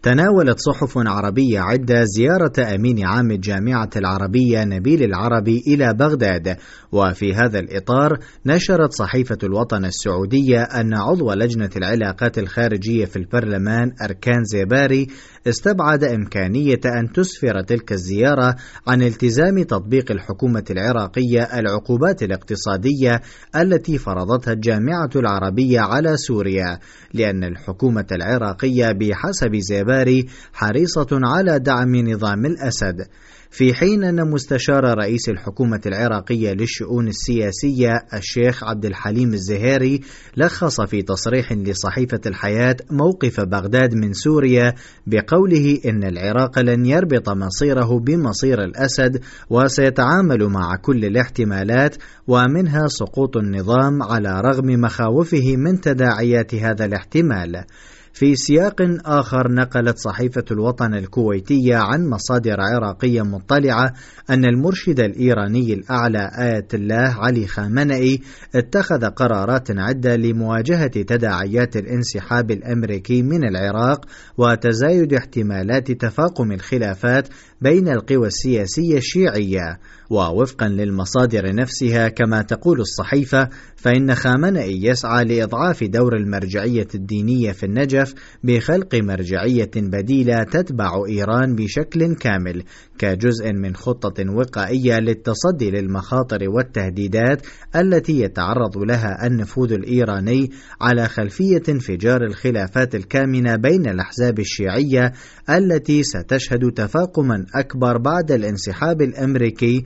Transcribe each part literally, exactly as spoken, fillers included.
تناولت صحف عربية عدة زيارة أمين عام الجامعة العربية نبيل العربي إلى بغداد، وفي هذا الإطار نشرت صحيفة الوطن السعودية أن عضو لجنة العلاقات الخارجية في البرلمان أركان زيباري استبعد إمكانية أن تسفر تلك الزيارة عن التزام تطبيق الحكومة العراقية العقوبات الاقتصادية التي فرضتها الجامعة العربية على سوريا، لأن الحكومة العراقية بحسب زيباري حريصة على دعم نظام الأسد، في حين أن مستشار رئيس الحكومة العراقية للشؤون السياسية الشيخ عبد الحليم الزهيري لخص في تصريح لصحيفة الحياة موقف بغداد من سوريا بقوله إن العراق لن يربط مصيره بمصير الأسد وسيتعامل مع كل الاحتمالات ومنها سقوط النظام على رغم مخاوفه من تداعيات هذا الاحتمال. في سياق آخر نقلت صحيفة الوطن الكويتية عن مصادر عراقية مطلعة أن المرشد الإيراني الأعلى آية الله علي خامنئي اتخذ قرارات عدة لمواجهة تداعيات الانسحاب الأمريكي من العراق وتزايد احتمالات تفاقم الخلافات بين القوى السياسية الشيعية. ووفقا للمصادر نفسها كما تقول الصحيفة، فإن خامنئي يسعى لإضعاف دور المرجعية الدينية في النجف بخلق مرجعية بديلة تتبع إيران بشكل كامل كجزء من خطة وقائية للتصدي للمخاطر والتهديدات التي يتعرض لها النفوذ الإيراني على خلفية انفجار الخلافات الكامنة بين الأحزاب الشيعية التي ستشهد تفاقما أكبر بعد الانسحاب الأمريكي،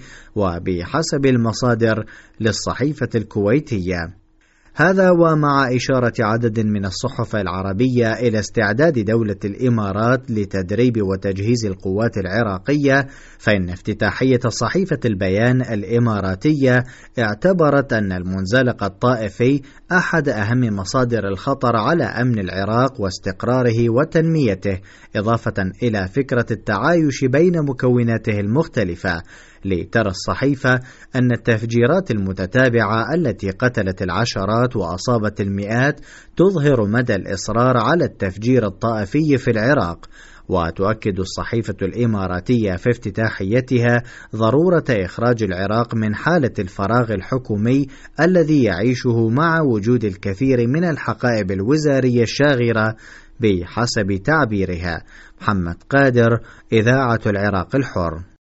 وبحسب المصادر للصحيفة الكويتية. هذا ومع إشارة عدد من الصحف العربية إلى استعداد دولة الإمارات لتدريب وتجهيز القوات العراقية، فإن افتتاحية صحيفة البيان الإماراتية اعتبرت أن المنزلق الطائفي أحد أهم مصادر الخطر على أمن العراق واستقراره وتنميته، إضافة إلى فكرة التعايش بين مكوناته المختلفة. لترى الصحيفة أن التفجيرات المتتابعة التي قتلت العشرات وأصابت المئات تظهر مدى الإصرار على التفجير الطائفي في العراق. وتؤكد الصحيفة الإماراتية في افتتاحيتها ضرورة إخراج العراق من حالة الفراغ الحكومي الذي يعيشه مع وجود الكثير من الحقائب الوزارية الشاغرة بحسب تعبيرها. محمد قادر، إذاعة العراق الحر.